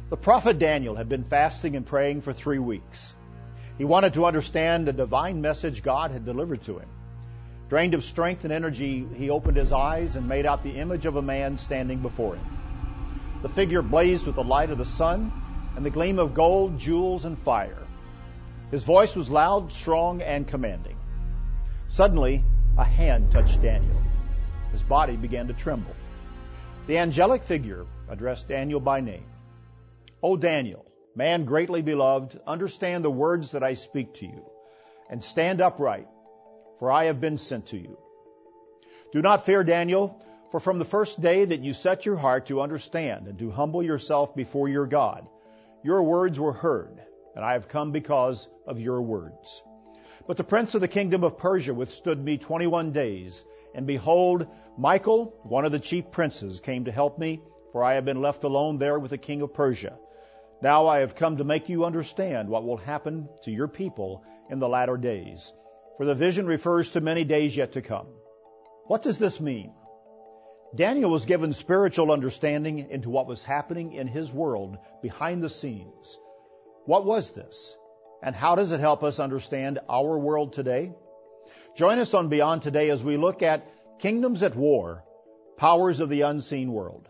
The prophet Daniel had been fasting and praying for 3 weeks. He wanted to understand the divine message God had delivered to him. Drained of strength and energy, he opened his eyes and made out the image of a man standing before him. The figure blazed with the light of the sun and the gleam of gold, jewels, and fire. His voice was loud, strong, and commanding. Suddenly, a hand touched Daniel. His body began to tremble. The angelic figure addressed Daniel by name. "O Daniel, man greatly beloved, understand the words that I speak to you, and stand upright, for I have been sent to you. Do not fear, Daniel, for from the first day that you set your heart to understand and to humble yourself before your God, your words were heard, and I have come because of your words. But the prince of the kingdom of Persia withstood me 21 days, and behold, Michael, one of the chief princes, came to help me, for I have been left alone there with the king of Persia. Now I have come to make you understand what will happen to your people in the latter days, for the vision refers to many days yet to come." What does this mean? Daniel was given spiritual understanding into what was happening in his world behind the scenes. What was this? And how does it help us understand our world today? Join us on Beyond Today as we look at Kingdoms at War, Powers of the Unseen World.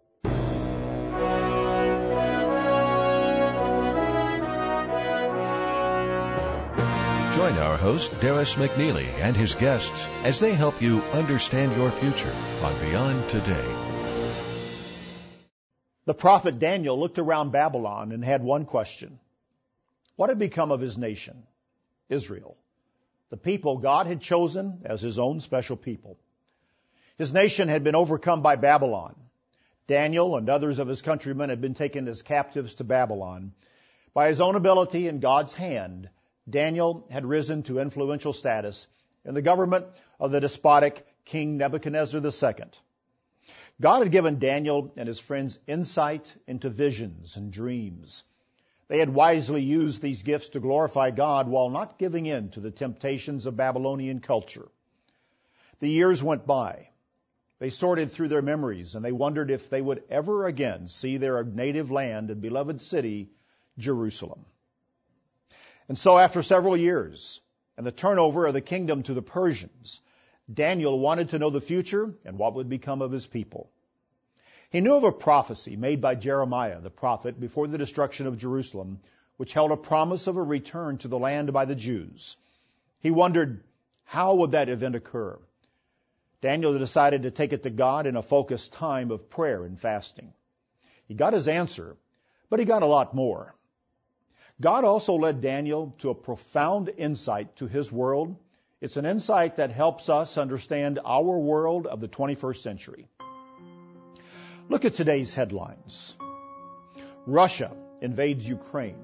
Join our host, Darris McNeely, and his guests as they help you understand your future on Beyond Today. The prophet Daniel looked around Babylon and had one question. What had become of his nation, Israel, the people God had chosen as his own special people? His nation had been overcome by Babylon. Daniel and others of his countrymen had been taken as captives to Babylon. By his own ability and God's hand, Daniel had risen to influential status in the government of the despotic King Nebuchadnezzar II. God had given Daniel and his friends insight into visions and dreams. They had wisely used these gifts to glorify God while not giving in to the temptations of Babylonian culture. The years went by. They sorted through their memories, and they wondered if they would ever again see their native land and beloved city, Jerusalem. And so after several years and the turnover of the kingdom to the Persians, Daniel wanted to know the future and what would become of his people. He knew of a prophecy made by Jeremiah, the prophet, before the destruction of Jerusalem, which held a promise of a return to the land by the Jews. He wondered, how would that event occur? Daniel decided to take it to God in a focused time of prayer and fasting. He got his answer, but he got a lot more. God also led Daniel to a profound insight to his world. It's an insight that helps us understand our world of the 21st century. Look at today's headlines. Russia invades Ukraine.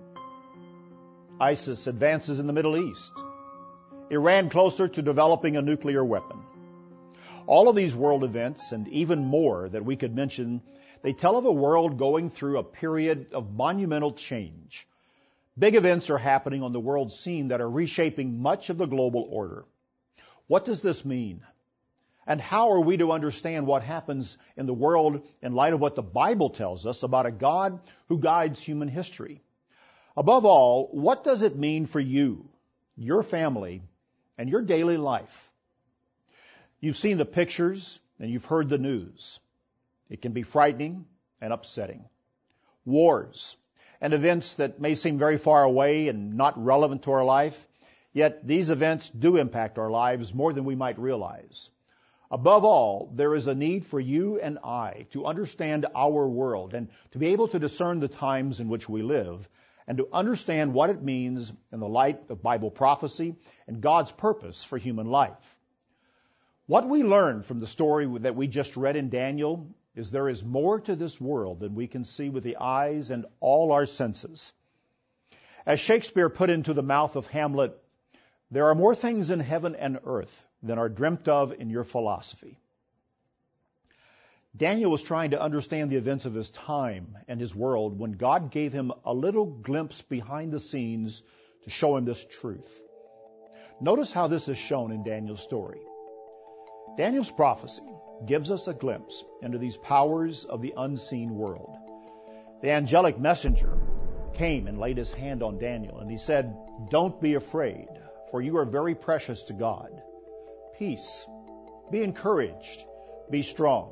ISIS advances in the Middle East. Iran closer to developing a nuclear weapon. All of these world events, and even more that we could mention, they tell of a world going through a period of monumental change. Big events are happening on the world scene that are reshaping much of the global order. What does this mean? And how are we to understand what happens in the world in light of what the Bible tells us about a God who guides human history? Above all, what does it mean for you, your family, and your daily life? You've seen the pictures and you've heard the news. It can be frightening and upsetting. Wars and events that may seem very far away and not relevant to our life, yet these events do impact our lives more than we might realize. Above all, there is a need for you and I to understand our world and to be able to discern the times in which we live and to understand what it means in the light of Bible prophecy and God's purpose for human life. What we learn from the story that we just read in Daniel is there is more to this world than we can see with the eyes and all our senses. As Shakespeare put into the mouth of Hamlet, there are more things in heaven and earth than are dreamt of in your philosophy. Daniel was trying to understand the events of his time and his world when God gave him a little glimpse behind the scenes to show him this truth. Notice how this is shown in Daniel's story. Daniel's prophecy gives us a glimpse into these powers of the unseen world. The angelic messenger came and laid his hand on Daniel, and he said, "Don't be afraid, for you are very precious to God. Peace, be encouraged, be strong."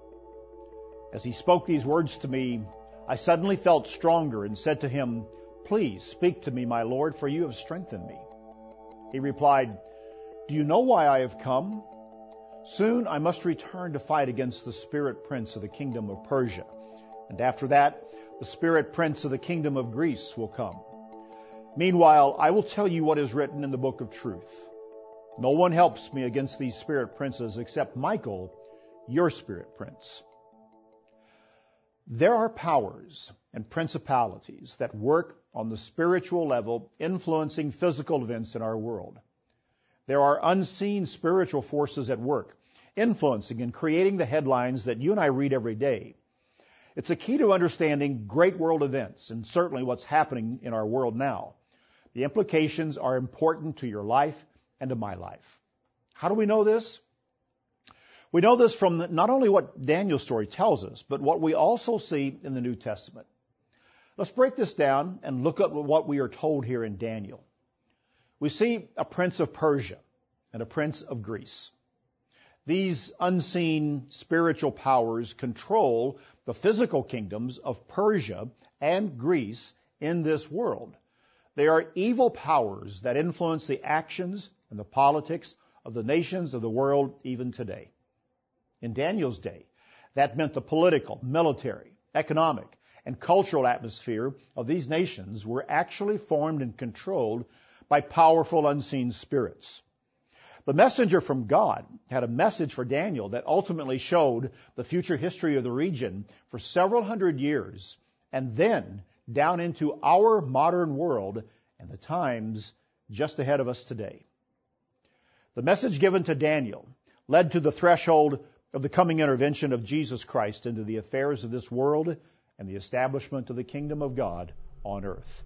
As he spoke these words to me, I suddenly felt stronger and said to him, "Please speak to me, my Lord, for you have strengthened me." He replied, "Do you know why I have come? Soon I must return to fight against the spirit prince of the kingdom of Persia, and after that, the spirit prince of the kingdom of Greece will come. Meanwhile, I will tell you what is written in the book of truth. No one helps me against these spirit princes except Michael, your spirit prince." There are powers and principalities that work on the spiritual level, influencing physical events in our world. There are unseen spiritual forces at work, influencing and creating the headlines that you and I read every day. It's a key to understanding great world events, and certainly what's happening in our world now. The implications are important to your life and to my life. How do we know this? We know this from not only what Daniel's story tells us, but what we also see in the New Testament. Let's break this down and look at what we are told here in Daniel. We see a prince of Persia and a prince of Greece. These unseen spiritual powers control the physical kingdoms of Persia and Greece in this world. They are evil powers that influence the actions and the politics of the nations of the world even today. In Daniel's day, that meant the political, military, economic, and cultural atmosphere of these nations were actually formed and controlled by powerful unseen spirits. The messenger from God had a message for Daniel that ultimately showed the future history of the region for several hundred years, and then down into our modern world and the times just ahead of us today. The message given to Daniel led to the threshold of the coming intervention of Jesus Christ into the affairs of this world and the establishment of the kingdom of God on earth.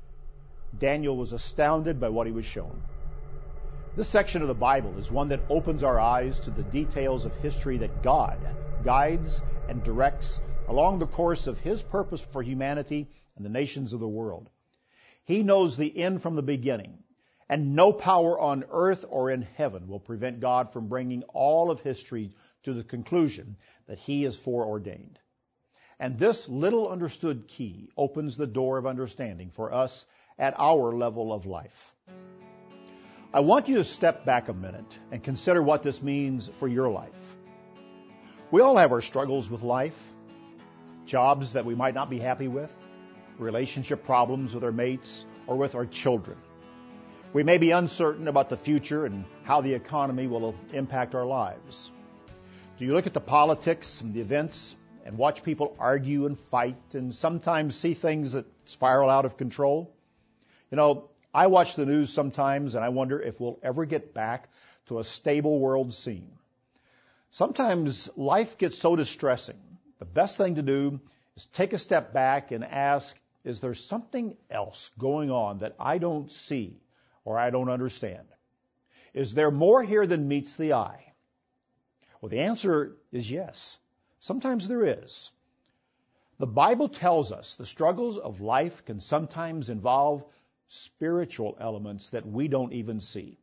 Daniel was astounded by what he was shown. This section of the Bible is one that opens our eyes to the details of history that God guides and directs along the course of His purpose for humanity and the nations of the world. He knows the end from the beginning, and no power on earth or in heaven will prevent God from bringing all of history to the conclusion that He has foreordained. And this little understood key opens the door of understanding for us at our level of life. I want you to step back a minute and consider what this means for your life. We all have our struggles with life, jobs that we might not be happy with, relationship problems with our mates or with our children. We may be uncertain about the future and how the economy will impact our lives. Do you look at the politics and the events and watch people argue and fight and sometimes see things that spiral out of control? You know, I watch the news sometimes and I wonder if we'll ever get back to a stable world scene. Sometimes life gets so distressing. The best thing to do is take a step back and ask, is there something else going on that I don't see or I don't understand? Is there more here than meets the eye? Well, the answer is yes. Sometimes there is. The Bible tells us the struggles of life can sometimes involve spiritual elements that we don't even see.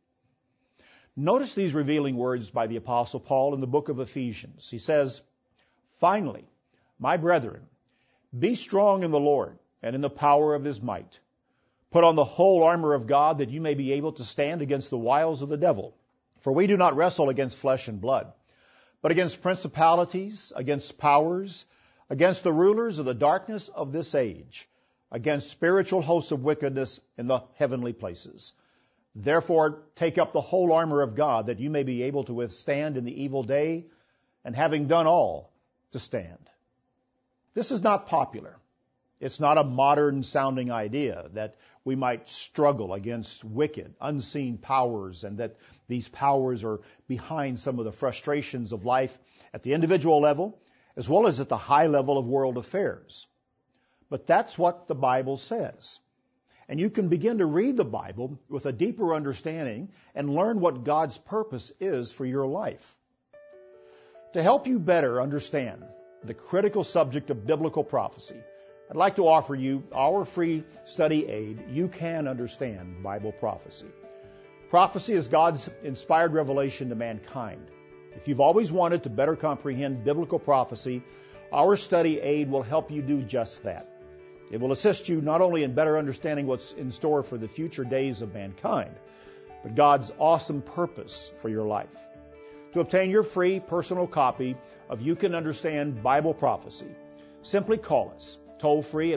Notice these revealing words by the Apostle Paul in the book of Ephesians. He says, "Finally, my brethren, be strong in the Lord and in the power of His might. Put on the whole armor of God that you may be able to stand against the wiles of the devil. For we do not wrestle against flesh and blood, but against principalities, against powers, against the rulers of the darkness of this age, against spiritual hosts of wickedness in the heavenly places. Therefore, take up the whole armor of God that you may be able to withstand in the evil day, and having done all, to stand." This is not popular. It's not a modern-sounding idea that we might struggle against wicked, unseen powers and that these powers are behind some of the frustrations of life at the individual level as well as at the high level of world affairs. But that's what the Bible says. And you can begin to read the Bible with a deeper understanding and learn what God's purpose is for your life. To help you better understand the critical subject of biblical prophecy, I'd like to offer you our free study aid, You Can Understand Bible Prophecy. Prophecy is God's inspired revelation to mankind. If you've always wanted to better comprehend biblical prophecy, our study aid will help you do just that. It will assist you not only in better understanding what's in store for the future days of mankind, but God's awesome purpose for your life. To obtain your free personal copy of You Can Understand Bible Prophecy, simply call us toll-free at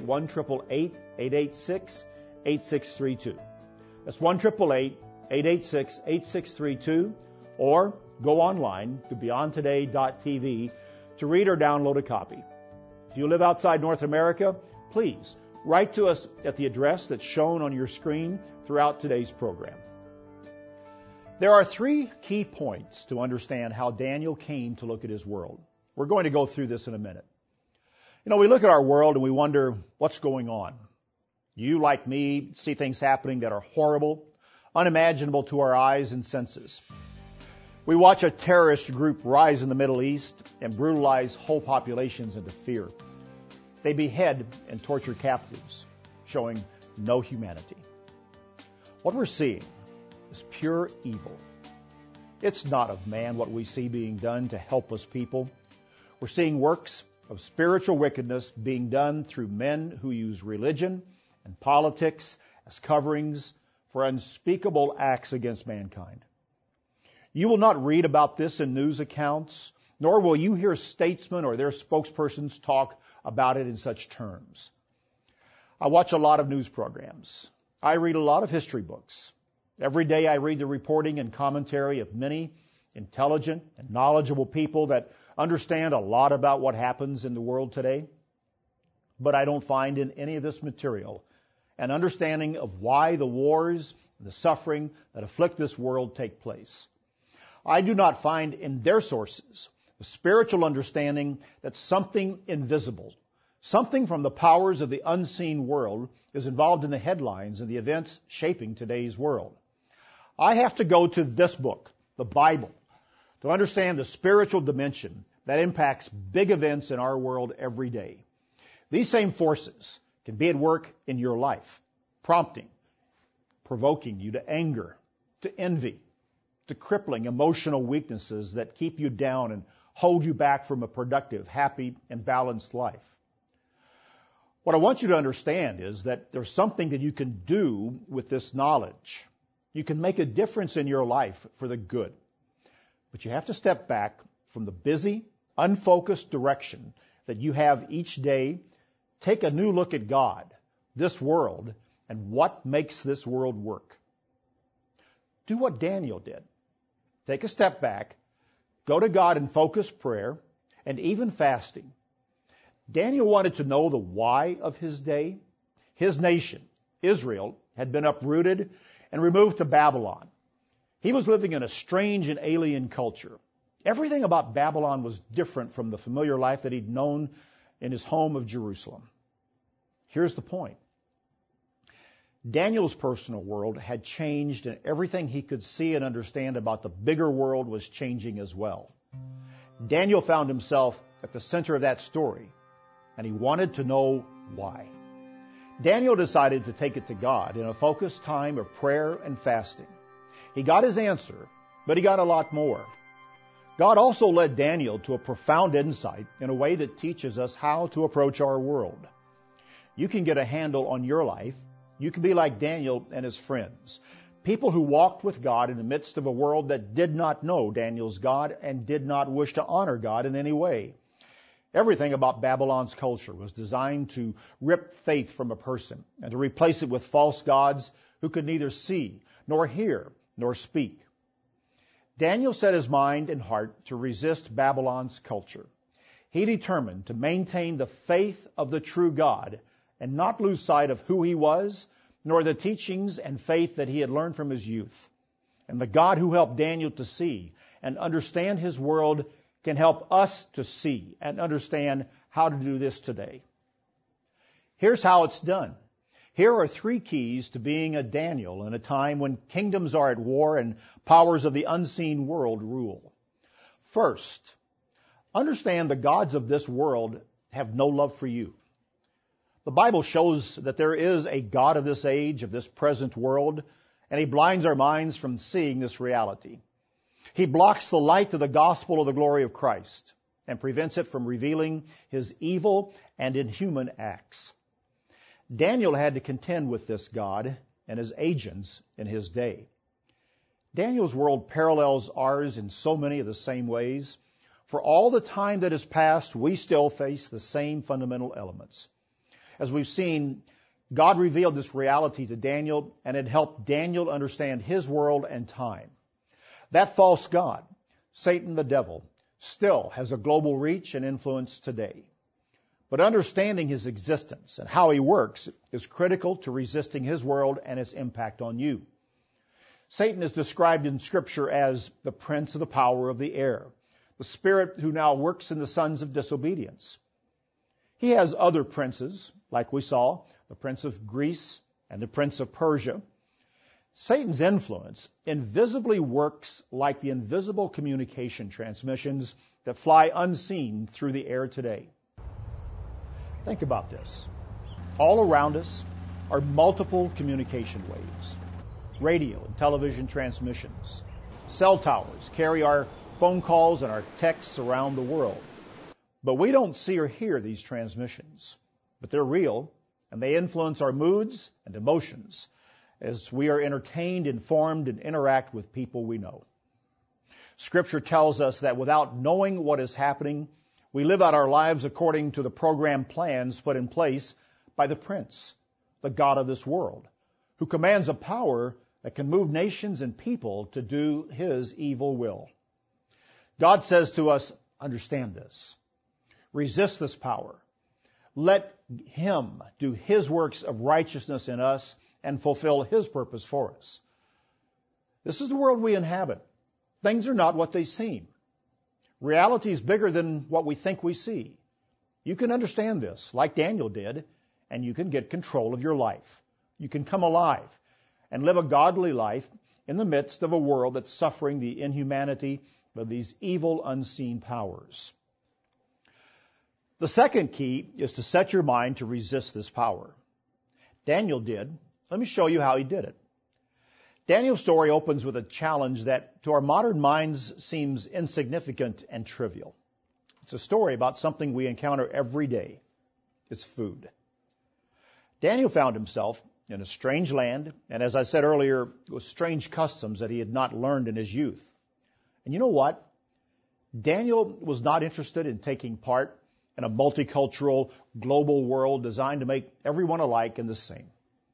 1-888-886-8632. That's 1-888-886-8632, or go online to beyondtoday.tv to read or download a copy. If you live outside North America, please write to us at the address that's shown on your screen throughout today's program. There are 3 key points to understand how Daniel came to look at his world. We're going to go through this in a minute. You know, we look at our world and we wonder what's going on. You, like me, see things happening that are horrible, unimaginable to our eyes and senses. We watch a terrorist group rise in the Middle East and brutalize whole populations into fear. They behead and torture captives, showing no humanity. What we're seeing is pure evil. It's not of man what we see being done to helpless people. We're seeing works of spiritual wickedness being done through men who use religion and politics as coverings for unspeakable acts against mankind. You will not read about this in news accounts, nor will you hear statesmen or their spokespersons talk about it in such terms. I watch a lot of news programs. I read a lot of history books. Every day I read the reporting and commentary of many intelligent and knowledgeable people that understand a lot about what happens in the world today. But I don't find in any of this material an understanding of why the wars and the suffering that afflict this world take place. I do not find in their sources a spiritual understanding that something invisible, something from the powers of the unseen world, is involved in the headlines and the events shaping today's world. I have to go to this book, the Bible, to understand the spiritual dimension that impacts big events in our world every day. These same forces can be at work in your life, prompting, provoking you to anger, to envy, to crippling emotional weaknesses that keep you down and hold you back from a productive, happy, and balanced life. What I want you to understand is that there's something that you can do with this knowledge. You can make a difference in your life for the good. But you have to step back from the busy, unfocused direction that you have each day. Take a new look at God, this world, and what makes this world work. Do what Daniel did. Take a step back, go to God in focused prayer, and even fasting. Daniel wanted to know the why of his day. His nation, Israel, had been uprooted and removed to Babylon. He was living in a strange and alien culture. Everything about Babylon was different from the familiar life that he'd known in his home of Jerusalem. Here's the point. Daniel's personal world had changed, and everything he could see and understand about the bigger world was changing as well. Daniel found himself at the center of that story, and he wanted to know why. Daniel decided to take it to God in a focused time of prayer and fasting. He got his answer, but he got a lot more. God also led Daniel to a profound insight in a way that teaches us how to approach our world. You can get a handle on your life. You can be like Daniel and his friends, people who walked with God in the midst of a world that did not know Daniel's God and did not wish to honor God in any way. Everything about Babylon's culture was designed to rip faith from a person and to replace it with false gods who could neither see, nor hear, nor speak. Daniel set his mind and heart to resist Babylon's culture. He determined to maintain the faith of the true God and not lose sight of who he was, nor the teachings and faith that he had learned from his youth. And the God who helped Daniel to see and understand his world can help us to see and understand how to do this today. Here's how it's done. Here are 3 keys to being a Daniel in a time when kingdoms are at war and powers of the unseen world rule. First, understand the gods of this world have no love for you. The Bible shows that there is a God of this age, of this present world, and he blinds our minds from seeing this reality. He blocks the light of the gospel of the glory of Christ and prevents it from revealing his evil and inhuman acts. Daniel had to contend with this God and his agents in his day. Daniel's world parallels ours in so many of the same ways. For all the time that has passed, we still face the same fundamental elements. As we've seen, God revealed this reality to Daniel, and it helped Daniel understand his world and time. That false god, Satan the devil, still has a global reach and influence today. But understanding his existence and how he works is critical to resisting his world and its impact on you. Satan is described in Scripture as the prince of the power of the air, the spirit who now works in the sons of disobedience. He has other princes, like we saw, the prince of Greece and the prince of Persia. Satan's influence invisibly works like the invisible communication transmissions that fly unseen through the air today. Think about this. All around us are multiple communication waves, radio and television transmissions. Cell towers carry our phone calls and our texts around the world. But we don't see or hear these transmissions. But they're real, and they influence our moods and emotions as we are entertained, informed, and interact with people we know. Scripture tells us that without knowing what is happening, we live out our lives according to the program plans put in place by the prince, the god of this world, who commands a power that can move nations and people to do his evil will. God says to us, understand this. Resist this power. Let him do his works of righteousness in us and fulfill his purpose for us. This is the world we inhabit. Things are not what they seem. Reality is bigger than what we think we see. You can understand this, like Daniel did, and you can get control of your life. You can come alive and live a godly life in the midst of a world that's suffering the inhumanity of these evil, unseen powers. The second key is to set your mind to resist this power. Daniel did. Let me show you how he did it. Daniel's story opens with a challenge that to our modern minds seems insignificant and trivial. It's a story about something we encounter every day. It's food. Daniel found himself in a strange land, and as I said earlier, with strange customs that he had not learned in his youth. And you know what? Daniel was not interested in taking part in a multicultural, global world designed to make everyone alike and the same.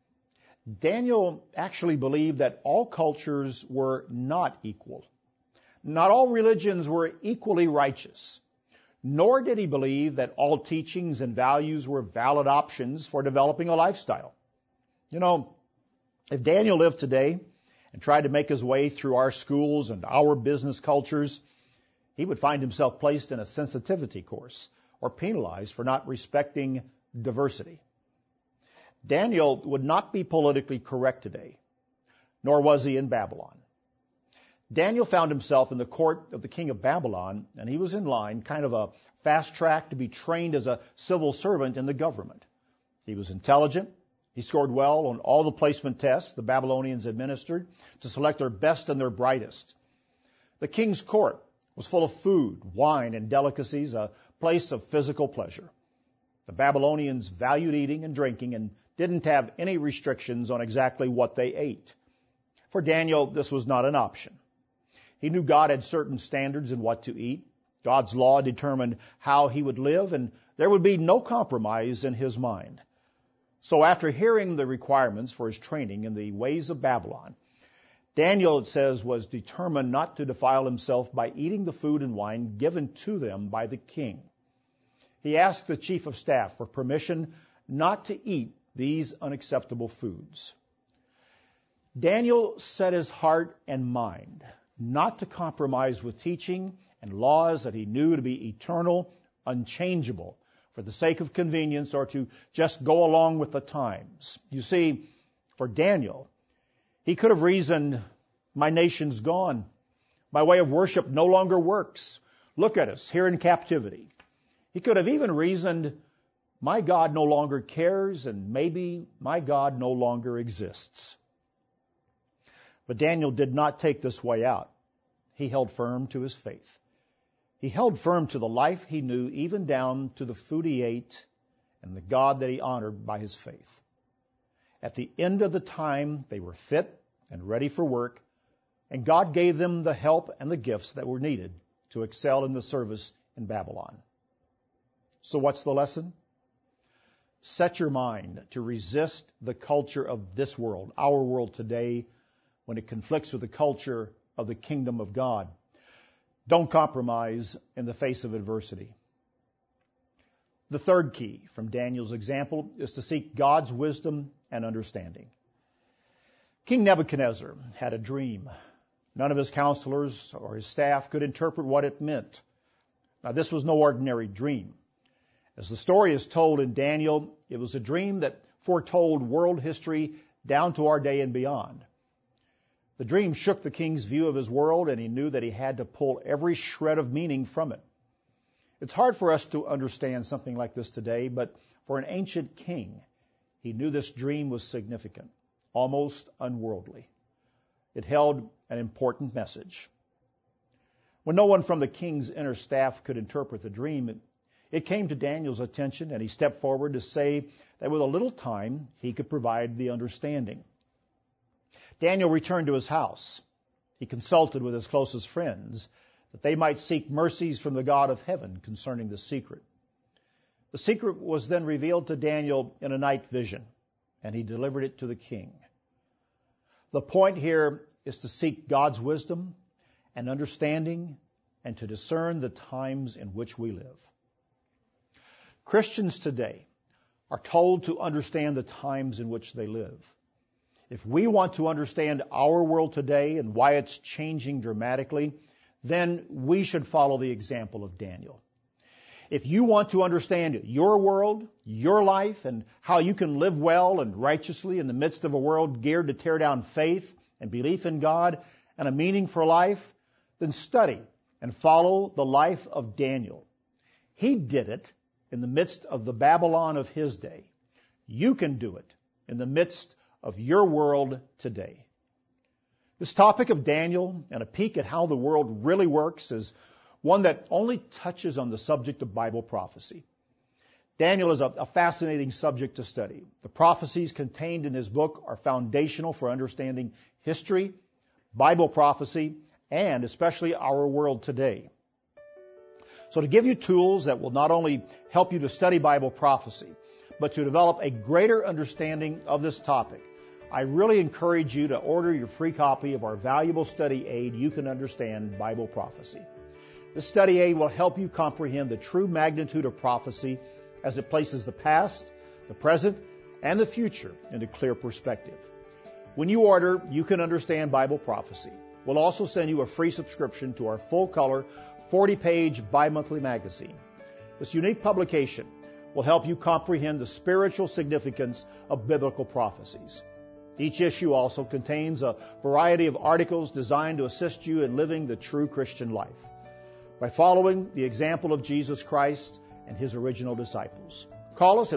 Daniel actually believed that all cultures were not equal. Not all religions were equally righteous. Nor did he believe that all teachings and values were valid options for developing a lifestyle. You know, if Daniel lived today and tried to make his way through our schools and our business cultures, he would find himself placed in a sensitivity course or penalized for not respecting diversity. Daniel would not be politically correct today, nor was he in Babylon. Daniel found himself in the court of the king of Babylon, and he was in line, kind of a fast track to be trained as a civil servant in the government. He was intelligent. He scored well on all the placement tests the Babylonians administered to select their best and their brightest. The king's court was full of food, wine, and delicacies, a place of physical pleasure. The Babylonians valued eating and drinking and didn't have any restrictions on exactly what they ate. For Daniel, this was not an option. He knew God had certain standards in what to eat. God's law determined how he would live, and there would be no compromise in his mind. So after hearing the requirements for his training in the ways of Babylon, Daniel, it says, was determined not to defile himself by eating the food and wine given to them by the king. He asked the chief of staff for permission not to eat these unacceptable foods. Daniel set his heart and mind not to compromise with teaching and laws that he knew to be eternal, unchangeable, for the sake of convenience or to just go along with the times. You see, for Daniel, he could have reasoned, my nation's gone. My way of worship no longer works. Look at us here in captivity. He could have even reasoned, my God no longer cares, and maybe my God no longer exists. But Daniel did not take this way out. He held firm to his faith. He held firm to the life he knew, even down to the food he ate and the God that he honored by his faith. At the end of the time, they were fit and ready for work, and God gave them the help and the gifts that were needed to excel in the service in Babylon. So what's the lesson? Set your mind to resist the culture of this world, our world today, when it conflicts with the culture of the kingdom of God. Don't compromise in the face of adversity. The third key from Daniel's example is to seek God's wisdom and understanding. King Nebuchadnezzar had a dream. None of his counselors or his staff could interpret what it meant. Now, this was no ordinary dream. As the story is told in Daniel, it was a dream that foretold world history down to our day and beyond. The dream shook the king's view of his world, and he knew that he had to pull every shred of meaning from it. It's hard for us to understand something like this today, but for an ancient king, he knew this dream was significant, almost unworldly. It held an important message. When no one from the king's inner staff could interpret the dream, it came to Daniel's attention, and he stepped forward to say that with a little time, he could provide the understanding. Daniel returned to his house. He consulted with his closest friends that they might seek mercies from the God of heaven concerning the secret. The secret was then revealed to Daniel in a night vision, and he delivered it to the king. The point here is to seek God's wisdom and understanding and to discern the times in which we live. Christians today are told to understand the times in which they live. If we want to understand our world today and why it's changing dramatically, then we should follow the example of Daniel. If you want to understand your world, your life, and how you can live well and righteously in the midst of a world geared to tear down faith and belief in God and a meaning for life, then study and follow the life of Daniel. He did it in the midst of the Babylon of his day. You can do it in the midst of your world today. This topic of Daniel and a peek at how the world really works is one that only touches on the subject of Bible prophecy. Daniel is a fascinating subject to study. The prophecies contained in his book are foundational for understanding history, Bible prophecy, and especially our world today. So to give you tools that will not only help you to study Bible prophecy, but to develop a greater understanding of this topic, I really encourage you to order your free copy of our valuable study aid, You Can Understand Bible Prophecy. This study aid will help you comprehend the true magnitude of prophecy as it places the past, the present, and the future into clear perspective. When you order You Can Understand Bible Prophecy, we'll also send you a free subscription to our full-color, 40-page bi-monthly magazine. This unique publication will help you comprehend the spiritual significance of biblical prophecies. Each issue also contains a variety of articles designed to assist you in living the true Christian life by following the example of Jesus Christ and his original disciples. Call us at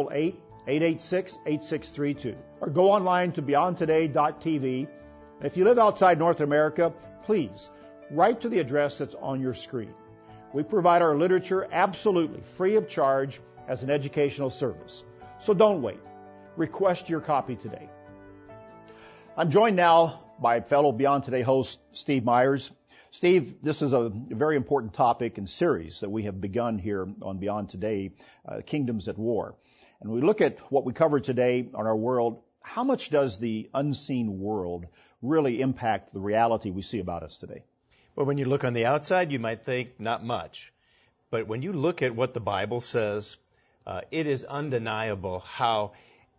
1-888-886-8632 or go online to beyondtoday.tv. And if you live outside North America, please write to the address that's on your screen. We provide our literature absolutely free of charge as an educational service. So don't wait. Request your copy today. I'm joined now by fellow Beyond Today host Steve Myers. Steve, this is a very important topic and series that we have begun here on Beyond Today, Kingdoms at War. And we look at what we covered today on our world. How much does the unseen world really impact the reality we see about us today? Well, when you look on the outside, you might think not much. But when you look at what the Bible says, it is undeniable how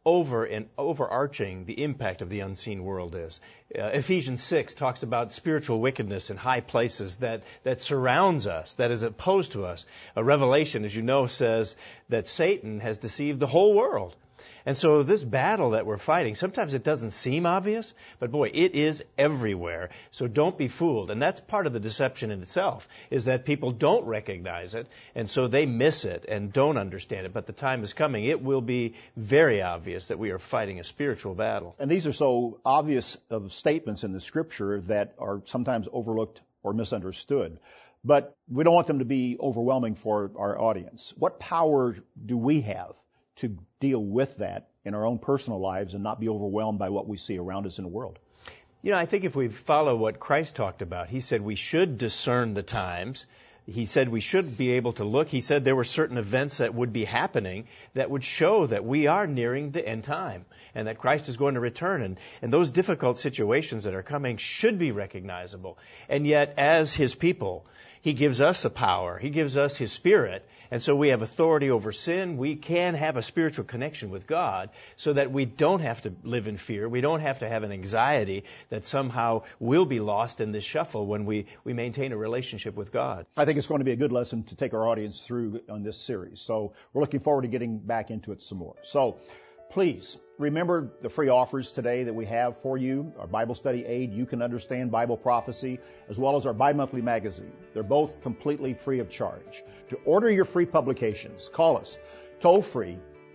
overarching the impact of the unseen world is. Ephesians 6 talks about spiritual wickedness in high places that surrounds us, that is opposed to us. Revelation, as you know, says that Satan has deceived the whole world. And so this battle that we're fighting, sometimes it doesn't seem obvious, but boy, it is everywhere. So don't be fooled. And that's part of the deception in itself, is that people don't recognize it, and so they miss it and don't understand it. But the time is coming. It will be very obvious that we are fighting a spiritual battle. And these are so obvious of statements in the Scripture that are sometimes overlooked or misunderstood. But we don't want them to be overwhelming for our audience. What power do we have to deal with that in our own personal lives and not be overwhelmed by what we see around us in the world? You know, I think if we follow what Christ talked about, he said we should discern the times. He said we should be able to look. He said there were certain events that would be happening that would show that we are nearing the end time and that Christ is going to return. And those difficult situations that are coming should be recognizable. And yet, as his people, he gives us a power. He gives us his Spirit. And so we have authority over sin. We can have a spiritual connection with God so that we don't have to live in fear. We don't have to have an anxiety that somehow we'll be lost in this shuffle when we maintain a relationship with God. I think it's going to be a good lesson to take our audience through on this series. So we're looking forward to getting back into it some more. So please remember the free offers today that we have for you, our Bible study aid, You Can Understand Bible Prophecy, as well as our bi-monthly magazine. They're both completely free of charge. To order your free publications, call us toll-free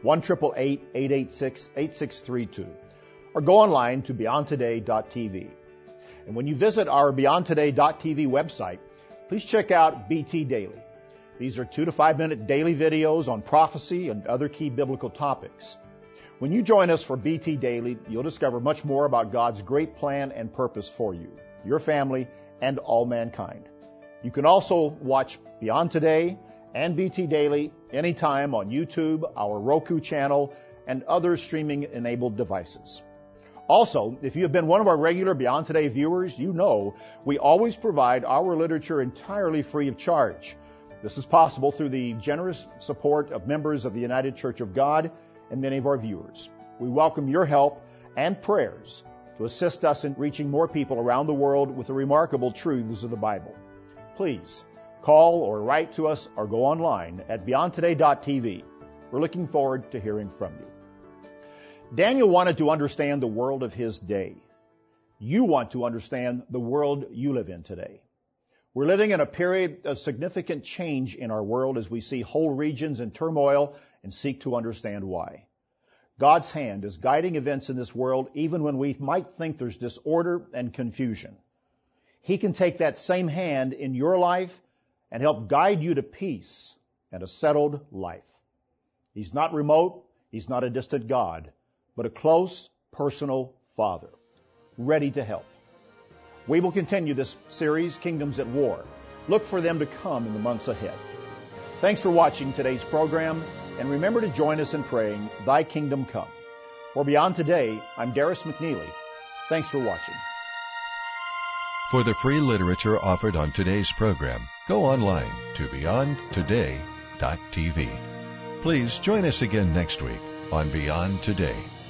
1-888-886-8632 or go online to beyondtoday.tv. And when you visit our beyondtoday.tv website, please check out BT Daily. These are 2 to 5 minute daily videos on prophecy and other key biblical topics. When you join us for BT Daily, you'll discover much more about God's great plan and purpose for you, your family, and all mankind. You can also watch Beyond Today and BT Daily anytime on YouTube, our Roku channel, and other streaming-enabled devices. Also, if you have been one of our regular Beyond Today viewers, you know we always provide our literature entirely free of charge. This is possible through the generous support of members of the United Church of God and many of our viewers. We welcome your help and prayers to assist us in reaching more people around the world with the remarkable truths of the Bible. Please call or write to us or go online at beyondtoday.tv. We're looking forward to hearing from you. Daniel wanted to understand the world of his day. You want to understand the world you live in today. We're living in a period of significant change in our world as we see whole regions in turmoil and seek to understand why. God's hand is guiding events in this world even when we might think there's disorder and confusion. He can take that same hand in your life and help guide you to peace and a settled life. He's not remote, he's not a distant God, but a close, personal Father, ready to help. We will continue this series, Kingdoms at War. Look for them to come in the months ahead. Thanks for watching today's program, and remember to join us in praying, Thy Kingdom Come. For Beyond Today, I'm Darris McNeely. Thanks for watching. For the free literature offered on today's program, go online to beyondtoday.tv. Please join us again next week on Beyond Today.